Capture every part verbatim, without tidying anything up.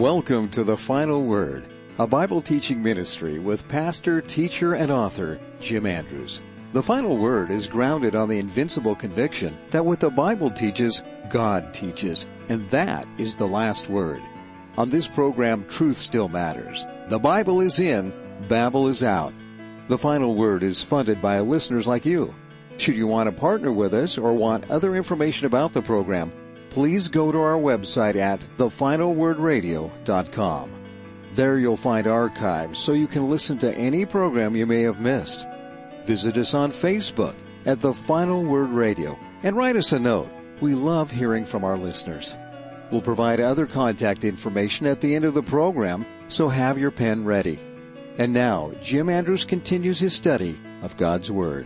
Welcome to The Final Word, a Bible teaching ministry with pastor, teacher, and author Jim Andrews. The Final Word is grounded on the invincible conviction that what the Bible teaches, God teaches, and that is the last word. On this program, truth still matters. The Bible is in, Babel is out. The Final Word is funded by listeners like you. Should you want to partner with us or want other information about the program, please go to our website at the final word radio dot com. There you'll find archives so you can listen to any program you may have missed. Visit us on Facebook at The Final Word Radio and write us a note. We love hearing from our listeners. We'll provide other contact information at the end of the program, so have your pen ready. And now, Jim Andrews continues his study of God's Word.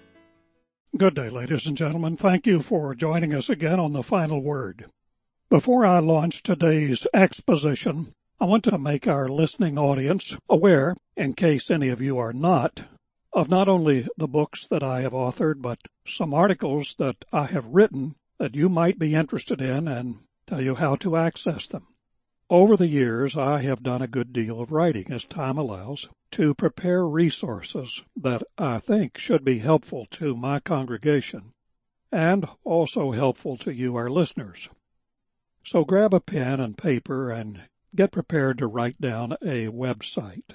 Good day, ladies and gentlemen. Thank you for joining us again on The Final Word. Before I launch today's exposition, I want to make our listening audience aware, in case any of you are not, of not only the books that I have authored, but some articles that I have written that you might be interested in and tell you how to access them. Over the years, I have done a good deal of writing, as time allows, to prepare resources that I think should be helpful to my congregation and also helpful to you, our listeners. So grab a pen and paper and get prepared to write down a website.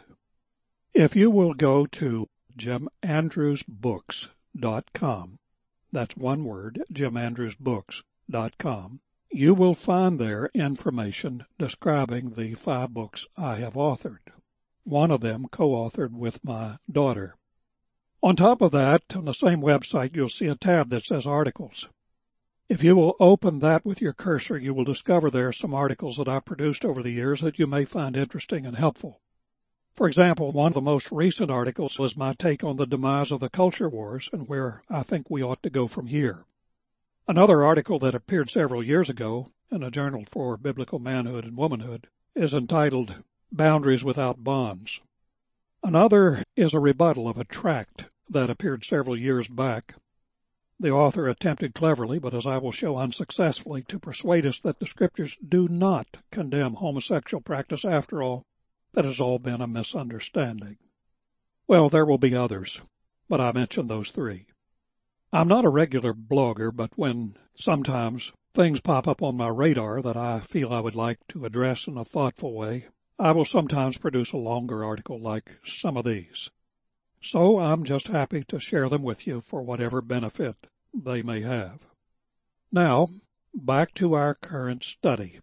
If you will go to jim andrews books dot com, that's one word, jim andrews books dot com, you will find there information describing the five books I have authored, one of them co-authored with my daughter. On top of that, on the same website, you'll see a tab that says Articles. If you will open that with your cursor, you will discover there some articles that I've produced over the years that you may find interesting and helpful. For example, one of the most recent articles was my take on the demise of the culture wars and where I think we ought to go from here. Another article that appeared several years ago in a journal for biblical manhood and womanhood is entitled Boundaries Without Bonds. Another is a rebuttal of a tract that appeared several years back. The author attempted cleverly, but as I will show unsuccessfully, to persuade us that the Scriptures do not condemn homosexual practice after all. That has all been a misunderstanding. Well, there will be others, but I mentioned those three. I'm not a regular blogger, but when sometimes things pop up on my radar that I feel I would like to address in a thoughtful way, I will sometimes produce a longer article like some of these. So I'm just happy to share them with you for whatever benefit they may have. Now, back to our current study.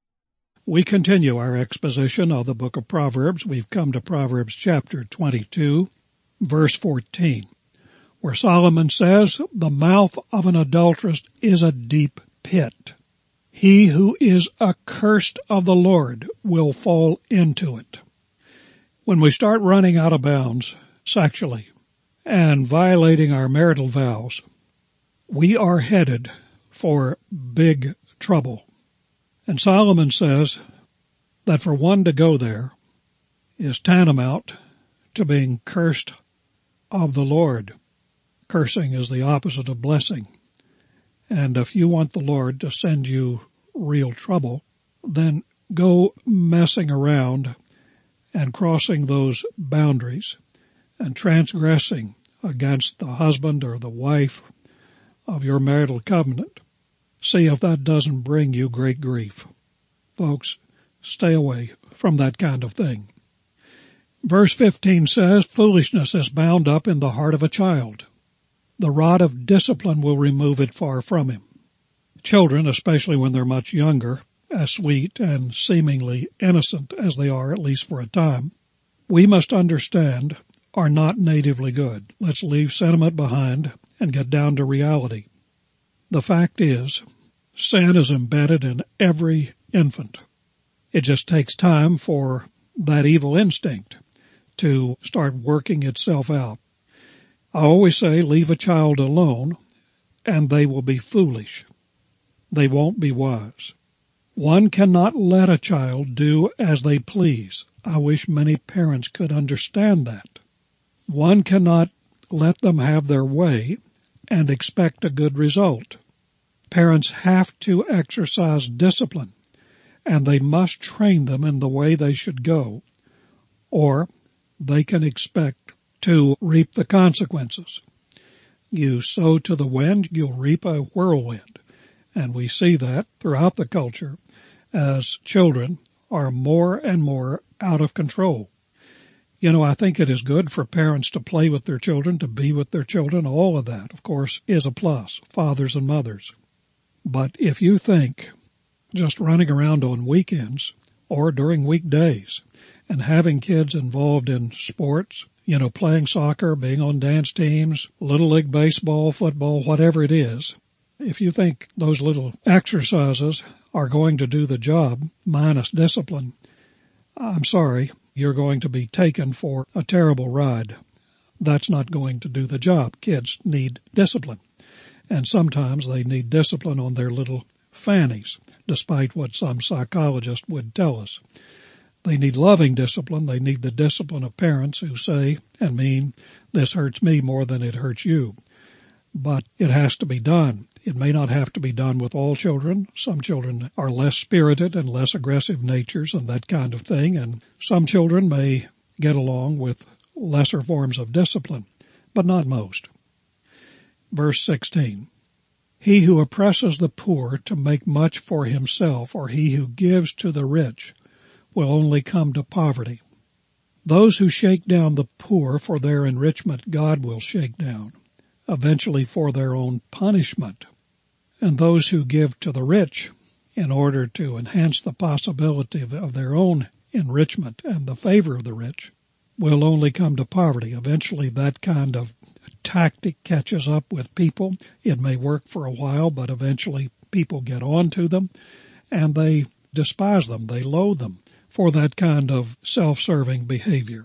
We continue our exposition of the book of Proverbs. We've come to Proverbs chapter twenty-two, verse fourteen. Where Solomon says, the mouth of an adulteress is a deep pit. He who is accursed of the Lord will fall into it. When we start running out of bounds sexually and violating our marital vows, we are headed for big trouble. And Solomon says that for one to go there is tantamount to being cursed of the Lord. Cursing is the opposite of blessing. And if you want the Lord to send you real trouble, then go messing around and crossing those boundaries and transgressing against the husband or the wife of your marital covenant. See if that doesn't bring you great grief. Folks, stay away from that kind of thing. Verse fifteen says, foolishness is bound up in the heart of a child. The rod of discipline will remove it far from him. Children, especially when they're much younger, as sweet and seemingly innocent as they are, at least for a time, we must understand are not natively good. Let's leave sentiment behind and get down to reality. The fact is, sin is embedded in every infant. It just takes time for that evil instinct to start working itself out. I always say, leave a child alone, and they will be foolish. They won't be wise. One cannot let a child do as they please. I wish many parents could understand that. One cannot let them have their way and expect a good result. Parents have to exercise discipline and they must train them in the way they should go, or they can expect to reap the consequences. You sow to the wind, you'll reap a whirlwind. And we see that throughout the culture as children are more and more out of control. You know, I think it is good for parents to play with their children, to be with their children. All of that, of course, is a plus, fathers and mothers. But if you think just running around on weekends or during weekdays and having kids involved in sports, you know, playing soccer, being on dance teams, Little League baseball, football, whatever it is, if you think those little exercises are going to do the job minus discipline, I'm sorry, you're going to be taken for a terrible ride. That's not going to do the job. Kids need discipline. And sometimes they need discipline on their little fannies, despite what some psychologists would tell us. They need loving discipline. They need the discipline of parents who say and mean, this hurts me more than it hurts you. But it has to be done. It may not have to be done with all children. Some children are less spirited and less aggressive natures and that kind of thing, and some children may get along with lesser forms of discipline, but not most. Verse sixteen, he who oppresses the poor to make much for himself, or he who gives to the rich, will only come to poverty. Those who shake down the poor for their enrichment, God will shake down, eventually for their own punishment. And those who give to the rich in order to enhance the possibility of, of their own enrichment and the favor of the rich will only come to poverty. Eventually that kind of tactic catches up with people. It may work for a while, but eventually people get on to them and they despise them. They loathe them for that kind of self-serving behavior.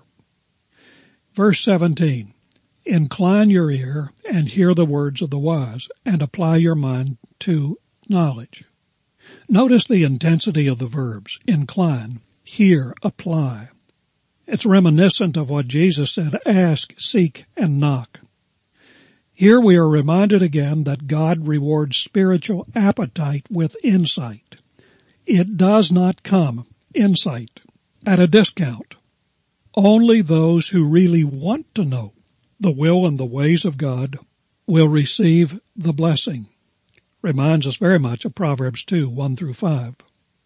Verse seventeen, incline your ear and hear the words of the wise, and apply your mind to knowledge. Notice the intensity of the verbs, incline, hear, apply. It's reminiscent of what Jesus said, ask, seek, and knock. Here we are reminded again that God rewards spiritual appetite with insight. It does not come, insight, at a discount. Only those who really want to know the will and the ways of God will receive the blessing. Reminds us very much of Proverbs two, one through five.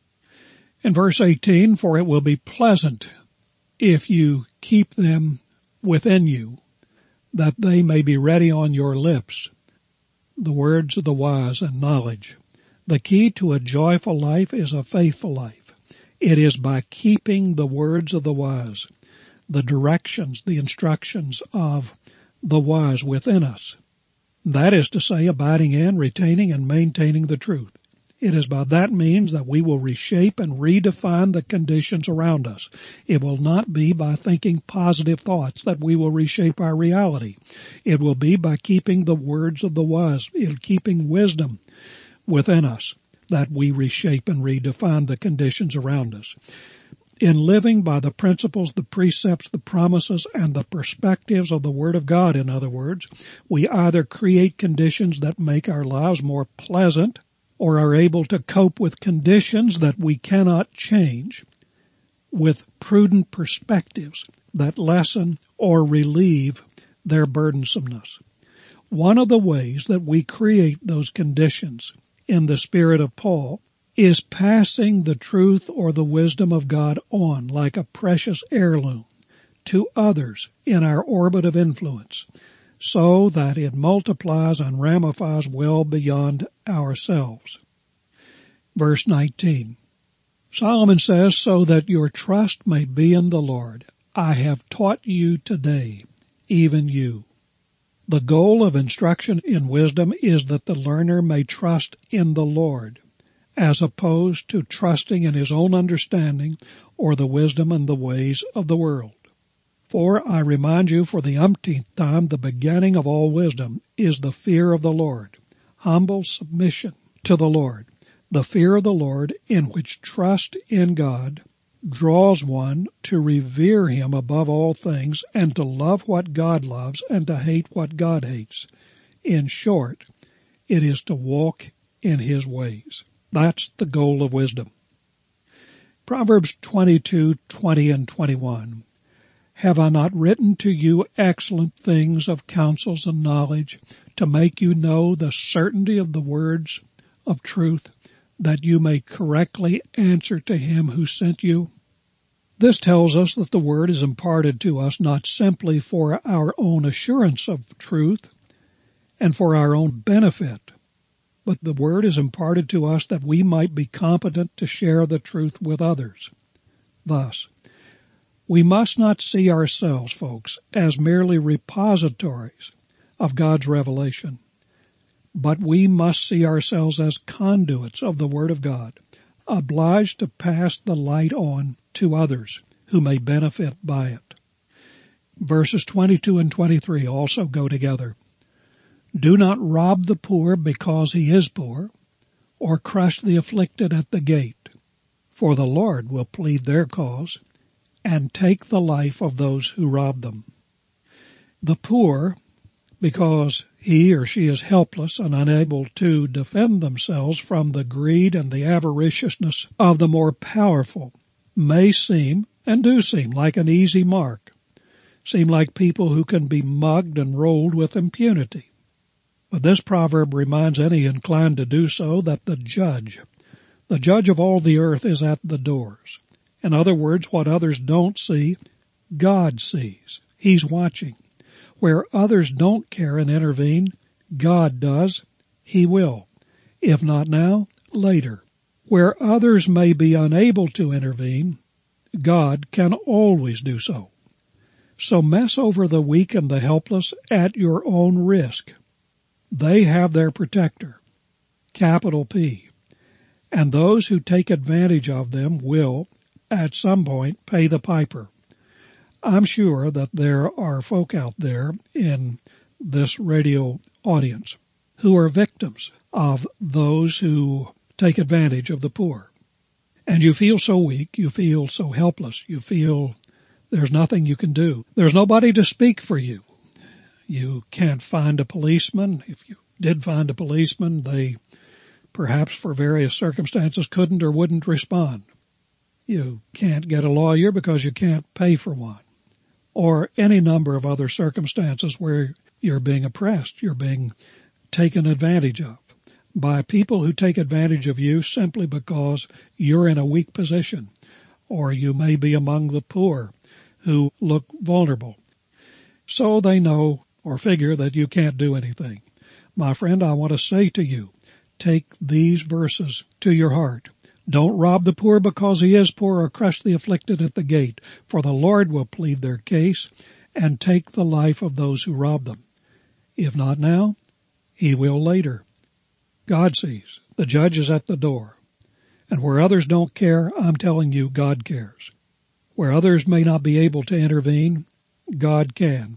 In verse eighteen, for it will be pleasant if you keep them within you, that they may be ready on your lips, the words of the wise and knowledge. The key to a joyful life is a faithful life. It is by keeping the words of the wise, the directions, the instructions of the wise within us. That is to say, abiding in, retaining, and maintaining the truth. It is by that means that we will reshape and redefine the conditions around us. It will not be by thinking positive thoughts that we will reshape our reality. It will be by keeping the words of the wise, keeping wisdom within us, that we reshape and redefine the conditions around us. In living by the principles, the precepts, the promises, and the perspectives of the Word of God, in other words, we either create conditions that make our lives more pleasant or are able to cope with conditions that we cannot change with prudent perspectives that lessen or relieve their burdensomeness. One of the ways that we create those conditions in the spirit of Paul is passing the truth or the wisdom of God on like a precious heirloom to others in our orbit of influence, so that it multiplies and ramifies well beyond ourselves. Verse nineteen, Solomon says, so that your trust may be in the Lord, I have taught you today, even you. The goal of instruction in wisdom is that the learner may trust in the Lord, as opposed to trusting in his own understanding or the wisdom and the ways of the world. For I remind you for the umpteenth time, the beginning of all wisdom is the fear of the Lord, humble submission to the Lord. The fear of the Lord, in which trust in God draws one to revere Him above all things and to love what God loves and to hate what God hates. In short, it is to walk in His ways. That's the goal of wisdom. Proverbs twenty-two, twenty and twenty-one. Have I not written to you excellent things of counsels and knowledge, to make you know the certainty of the words of truth, that you may correctly answer to him who sent you? This tells us that the word is imparted to us not simply for our own assurance of truth and for our own benefit, but the word is imparted to us that we might be competent to share the truth with others. Thus, we must not see ourselves, folks, as merely repositories of God's revelation, but we must see ourselves as conduits of the Word of God, obliged to pass the light on to others who may benefit by it. Verses twenty-two and twenty-three also go together. Do not rob the poor because he is poor, or crush the afflicted at the gate, for the Lord will plead their cause and take the life of those who rob them. The poor, because he or she is helpless and unable to defend themselves from the greed and the avariciousness of the more powerful, may seem, and do seem, like an easy mark, seem like people who can be mugged and rolled with impunity. But this proverb reminds any inclined to do so that the judge, the judge of all the earth, is at the doors. In other words, what others don't see, God sees. He's watching. Where others don't care and intervene, God does. He will. If not now, later. Where others may be unable to intervene, God can always do so. So mess over the weak and the helpless at your own risk. They have their protector, capital P, and those who take advantage of them will, at some point, pay the piper. I'm sure that there are folk out there in this radio audience who are victims of those who take advantage of the poor. And you feel so weak, you feel so helpless, you feel there's nothing you can do. There's nobody to speak for you. You can't find a policeman. If you did find a policeman, they perhaps for various circumstances couldn't or wouldn't respond. You can't get a lawyer because you can't pay for one. Or any number of other circumstances where you're being oppressed, you're being taken advantage of by people who take advantage of you simply because you're in a weak position, or you may be among the poor who look vulnerable. So they know or figure that you can't do anything. My friend, I want to say to you, take these verses to your heart. Don't rob the poor because he is poor, or crush the afflicted at the gate, for the Lord will plead their case and take the life of those who rob them. If not now, he will later. God sees. The judge is at the door. And where others don't care, I'm telling you, God cares. Where others may not be able to intervene, God can.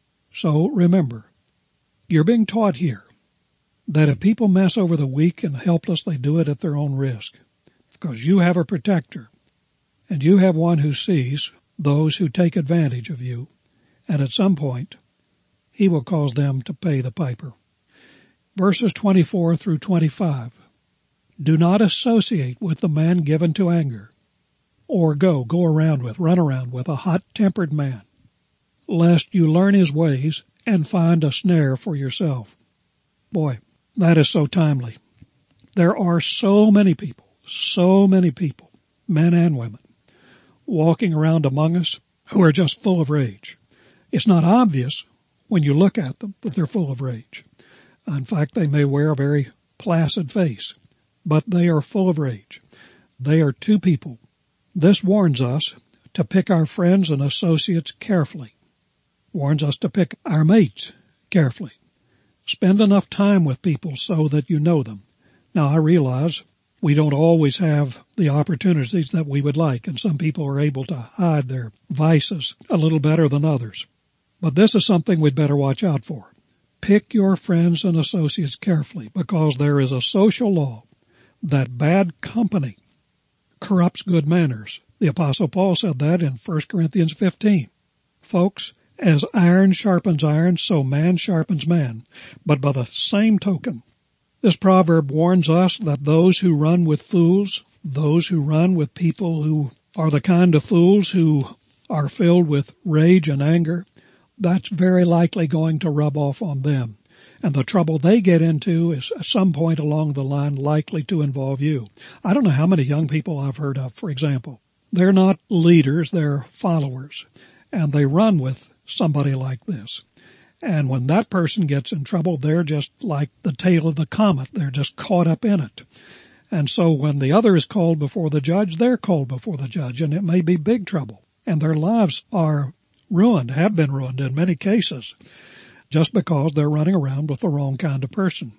So remember, you're being taught here that if people mess over the weak and helpless, they do it at their own risk. Because you have a protector, and you have one who sees those who take advantage of you, and at some point, he will cause them to pay the piper. Verses twenty-four through twenty-five. Do not associate with the man given to anger, or go, go around with, run around with a hot-tempered man, lest you learn his ways and find a snare for yourself. Boy, that is so timely. There are so many people, so many people, men and women, walking around among us who are just full of rage. It's not obvious when you look at them that they're full of rage. In fact, they may wear a very placid face, but they are full of rage. They are two people. This warns us to pick our friends and associates carefully. Warns us to pick our mates carefully. Spend enough time with people so that you know them. Now, I realize we don't always have the opportunities that we would like, and some people are able to hide their vices a little better than others. But this is something we'd better watch out for. Pick your friends and associates carefully, because there is a social law that bad company corrupts good manners. The Apostle Paul said that in First Corinthians fifteen. Folks, as iron sharpens iron, so man sharpens man. But by the same token, this proverb warns us that those who run with fools those who run with people who are the kind of fools who are filled with rage and anger, that's very likely going to rub off on them. And the trouble they get into is at some point along the line likely to involve you. I don't know how many young people I've heard of, for example. They're not leaders, they're followers. And they run with somebody like this. And when that person gets in trouble, they're just like the tail of the comet. They're just caught up in it. And so when the other is called before the judge, they're called before the judge, and it may be big trouble. And their lives are ruined, have been ruined in many cases, just because they're running around with the wrong kind of person.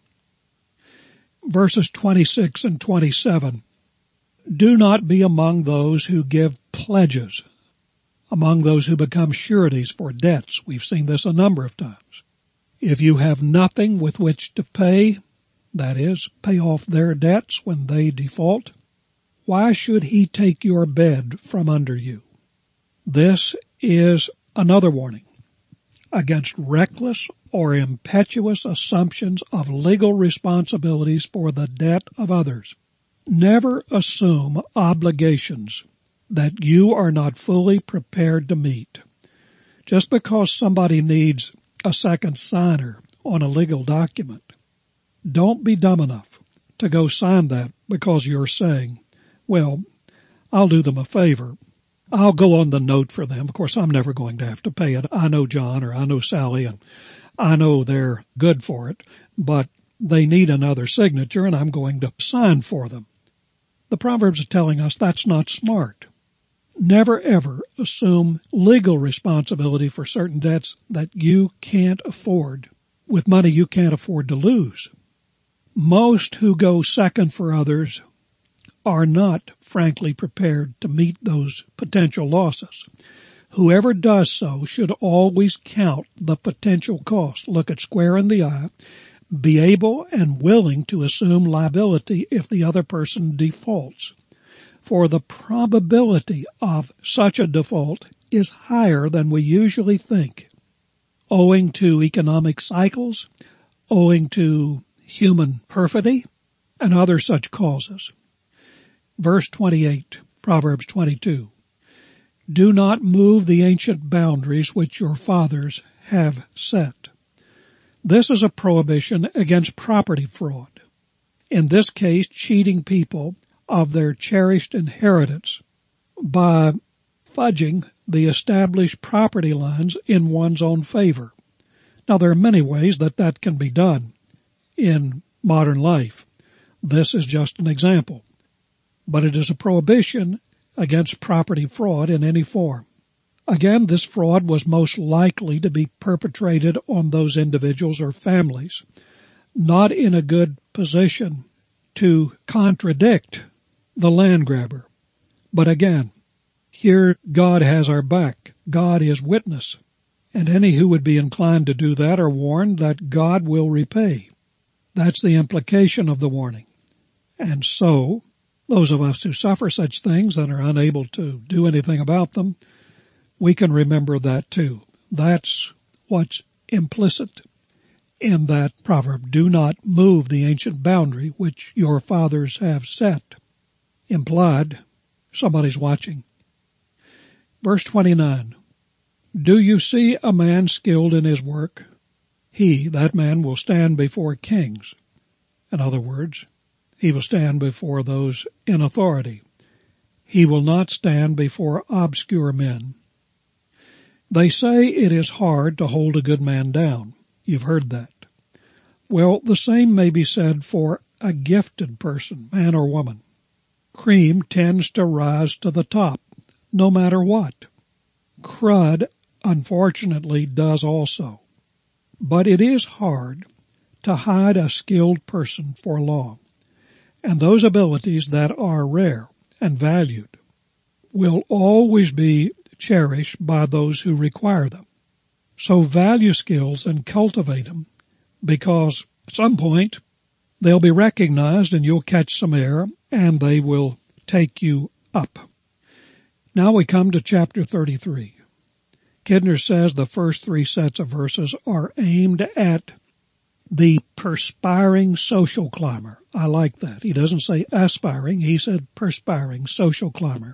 Verses twenty-six and twenty-seven. Do not be among those who give pledges, among those who become sureties for debts. We've seen this a number of times. If you have nothing with which to pay, that is, pay off their debts when they default, why should he take your bed from under you? This is another warning against reckless or impetuous assumptions of legal responsibilities for the debt of others. Never assume obligations that you are not fully prepared to meet. Just because somebody needs a second signer on a legal document, don't be dumb enough to go sign that because you're saying, well, I'll do them a favor. I'll go on the note for them. Of course, I'm never going to have to pay it. I know John or I know Sally and I know they're good for it, but they need another signature and I'm going to sign for them. The Proverbs are telling us that's not smart. Never ever assume legal responsibility for certain debts that you can't afford with money you can't afford to lose. Most who go second for others are not, frankly, prepared to meet those potential losses. Whoever does so should always count the potential cost, look it square in the eye, be able and willing to assume liability if the other person defaults. For the probability of such a default is higher than we usually think, owing to economic cycles, owing to human perfidy, and other such causes. Verse twenty-eight, Proverbs twenty-two. Do not move the ancient boundaries which your fathers have set. This is a prohibition against property fraud. In this case, cheating people of their cherished inheritance by fudging the established property lines in one's own favor. Now, there are many ways that that can be done in modern life. This is just an example. But it is a prohibition against property fraud in any form. Again, this fraud was most likely to be perpetrated on those individuals or families not in a good position to contradict the land grabber. But again, here God has our back. God is witness. And any who would be inclined to do that are warned that God will repay. That's the implication of the warning. And so, those of us who suffer such things and are unable to do anything about them, we can remember that too. That's what's implicit in that proverb. Do not move the ancient boundary which your fathers have set. Implied, somebody's watching. Verse twenty-nine. Do you see a man skilled in his work? He, that man, will stand before kings. In other words, he will stand before those in authority. He will not stand before obscure men. They say it is hard to hold a good man down. You've heard that. Well, the same may be said for a gifted person, man or woman. Cream tends to rise to the top, no matter what. Crud, unfortunately, does also. But it is hard to hide a skilled person for long. And those abilities that are rare and valued will always be cherished by those who require them. So value skills and cultivate them, because at some point they'll be recognized and you'll catch some air and they will take you up. Now we come to chapter thirty-three. Kidner says the first three sets of verses are aimed at The perspiring social climber. I like that. He doesn't say aspiring. He said perspiring social climber.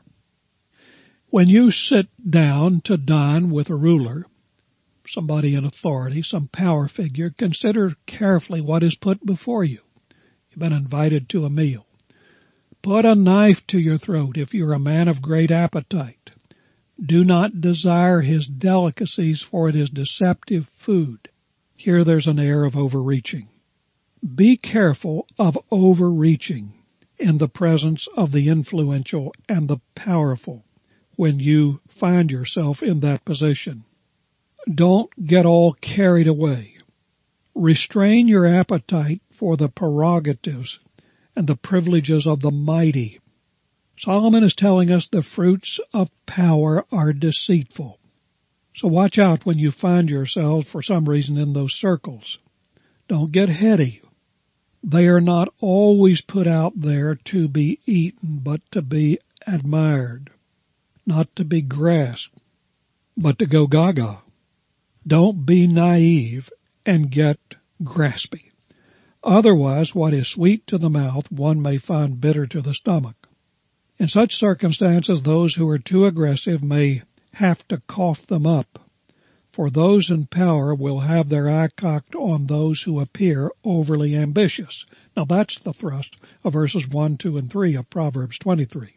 When you sit down to dine with a ruler, somebody in authority, some power figure, consider carefully what is put before you. You've been invited to a meal. Put a knife to your throat if you're a man of great appetite. Do not desire his delicacies, for it is deceptive food. Here there's an air of overreaching. Be careful of overreaching in the presence of the influential and the powerful when you find yourself in that position. Don't get all carried away. Restrain your appetite for the prerogatives and the privileges of the mighty. Solomon is telling us the fruits of power are deceitful. So watch out when you find yourselves for some reason in those circles. Don't get heady. They are not always put out there to be eaten, but to be admired. Not to be grasped, but to go gaga. Don't be naive and get graspy. Otherwise, what is sweet to the mouth, one may find bitter to the stomach. In such circumstances, those who are too aggressive may have to cough them up, for those in power will have their eye cocked on those who appear overly ambitious. Now that's the thrust of verses one, two, and three of Proverbs twenty-three.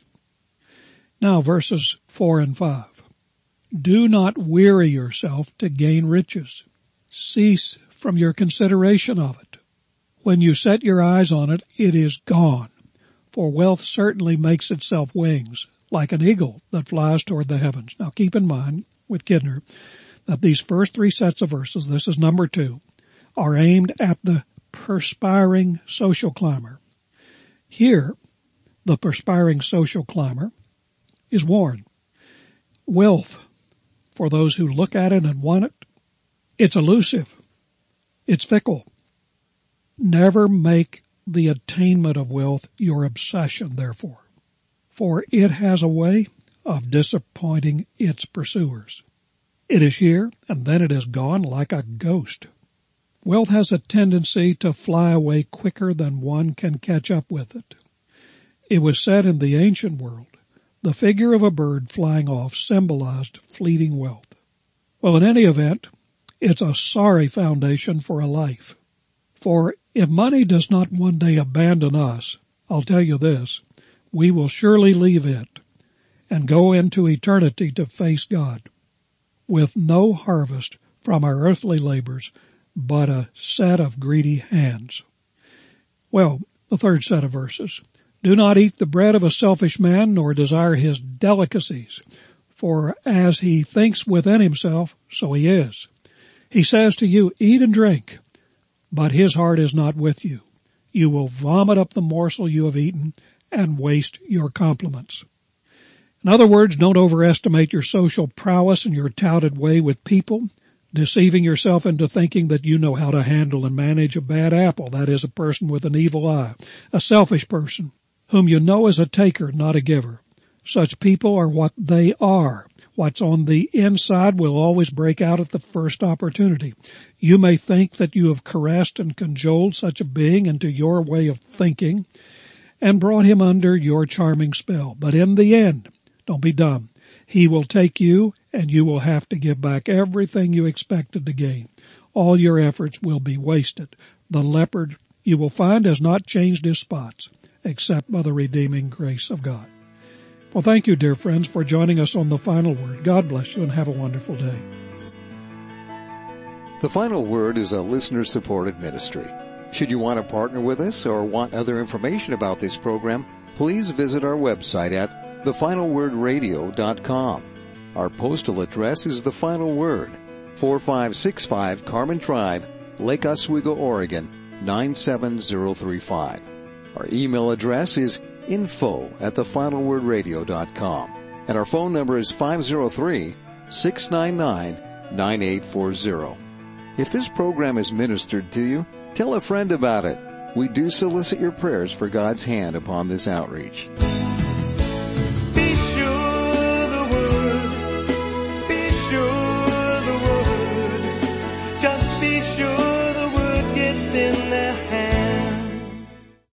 Now verses four and five. Do not weary yourself to gain riches. Cease from your consideration of it. When you set your eyes on it, it is gone, for wealth certainly makes itself wings, like an eagle that flies toward the heavens. Now keep in mind with Kidner that these first three sets of verses, this is number two, are aimed at the perspiring social climber. Here, the perspiring social climber is warned. Wealth, for those who look at it and want it, it's elusive. It's fickle. Never make the attainment of wealth your obsession, therefore, for it has a way of disappointing its pursuers. It is here, and then it is gone like a ghost. Wealth has a tendency to fly away quicker than one can catch up with it. It was said in the ancient world, the figure of a bird flying off symbolized fleeting wealth. Well, in any event, it's a sorry foundation for a life. For if money does not one day abandon us, I'll tell you this, we will surely leave it and go into eternity to face God with no harvest from our earthly labors, but a set of greedy hands. Well, the third set of verses. Do not eat the bread of a selfish man, nor desire his delicacies, for as he thinks within himself, so he is. He says to you, eat and drink, but his heart is not with you. You will vomit up the morsel you have eaten and waste your compliments. In other words, don't overestimate your social prowess and your touted way with people, deceiving yourself into thinking that you know how to handle and manage a bad apple, that is, a person with an evil eye, a selfish person, whom you know is a taker, not a giver. Such people are what they are. What's on the inside will always break out at the first opportunity. You may think that you have caressed and cajoled such a being into your way of thinking and brought him under your charming spell. But in the end, don't be dumb. He will take you and you will have to give back everything you expected to gain. All your efforts will be wasted. The leopard you will find has not changed his spots except by the redeeming grace of God. Well, thank you, dear friends, for joining us on The Final Word. God bless you and have a wonderful day. The Final Word is a listener-supported ministry. Should you want to partner with us or want other information about this program, please visit our website at the final word radio dot com. Our postal address is The Final Word, four five six five Carmen Drive, Lake Oswego, Oregon, nine seven zero three five. Our email address is info at the final word radio dot com. And our phone number is five zero three, six nine nine, nine eight four zero. If this program is ministered to you, tell a friend about it. We do solicit your prayers for God's hand upon this outreach.